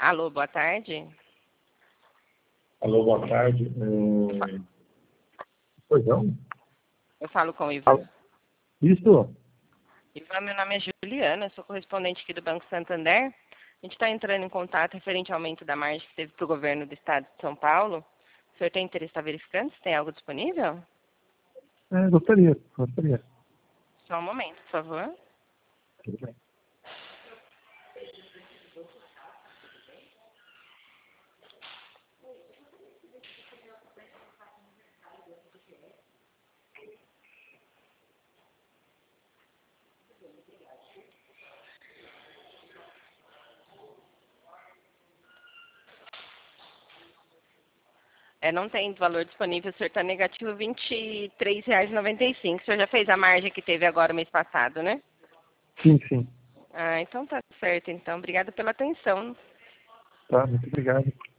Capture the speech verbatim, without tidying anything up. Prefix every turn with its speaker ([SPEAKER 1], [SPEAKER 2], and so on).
[SPEAKER 1] Alô, boa tarde.
[SPEAKER 2] Alô, boa tarde. É... Pois não?
[SPEAKER 1] Eu falo com o Ivan.
[SPEAKER 2] Isso?
[SPEAKER 1] Ivan, meu nome é Juliana, sou correspondente aqui do Banco Santander. A gente está entrando em contato referente ao aumento da margem que teve para o governo do estado de São Paulo. O senhor tem interesse em estar verificando se tem algo disponível?
[SPEAKER 2] É, gostaria, gostaria.
[SPEAKER 1] Só um momento, por favor.
[SPEAKER 2] Tudo bem.
[SPEAKER 1] É, não tem valor disponível, o senhor está negativo vinte e três reais e noventa e cinco. O senhor já fez a margem que teve agora mês passado, né?
[SPEAKER 2] Sim, sim.
[SPEAKER 1] Ah, então tá certo, então. Obrigada pela atenção.
[SPEAKER 2] Tá, muito obrigado.